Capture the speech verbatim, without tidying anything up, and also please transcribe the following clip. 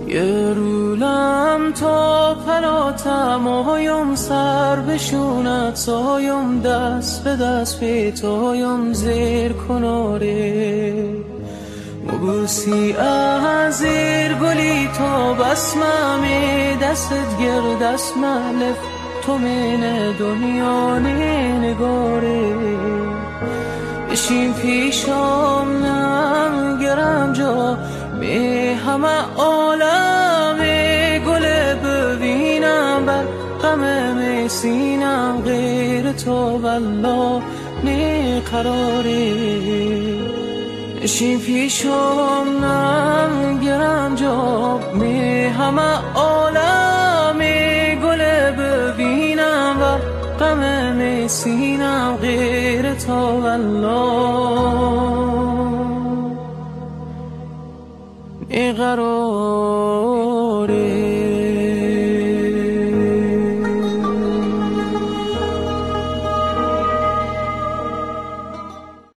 یه رولم تا پلاتم آیم سر بشونت سایم دست به دست پیتایم زیر کناره مبوسی از زیر گلی تا بسممی دستت گرد اسمالف تو من دنیا نگاره بشین پیشم نگرم جا به همه عالم گل ببینم بر غم سینم غیر تو والله نقراره بشین پیشم نگرم جا به همه عالم گل ببینم و غم سینم غیر تو والله نقراره